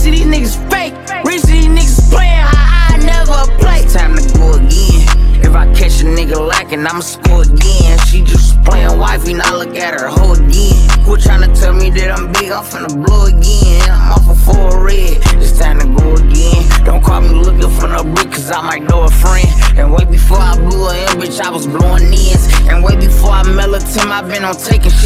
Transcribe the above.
Rest of these niggas fake. Rest of these niggas playing how I never play. It's time to go again. If I catch a nigga lacking, I'ma score again. She just playing wifey, now look at her hoe again. Quit tryna tell me that I'm big, I'm finna blow again. I'm off a full red, it's time to go again. Don't call me looking for no brick, cause I might know a friend. And way before I blew her in, bitch, I was blowing ends. And way before I melted him, I been on taking